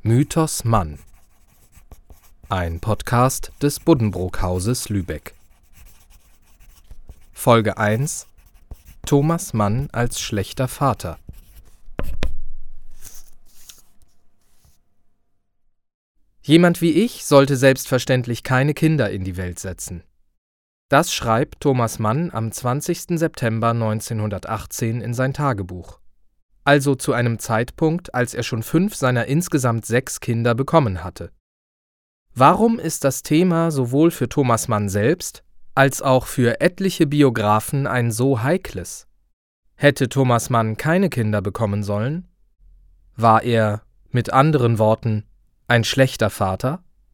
Mythos Mann. Ein Podcast des Buddenbrookhauses Lübeck. Folge 1: Thomas Mann als schlechter Vater. Jemand wie ich sollte selbstverständlich keine Kinder in die Welt setzen. Das schreibt Thomas Mann am 20. September 1918 in sein Tagebuch. Also zu einem Zeitpunkt, als er schon 5 seiner insgesamt 6 Kinder bekommen hatte. Warum ist das Thema sowohl für Thomas Mann selbst als auch für etliche Biografen ein so heikles? Hätte Thomas Mann keine Kinder bekommen sollen? War er, mit anderen Worten, ein schlechter Vater?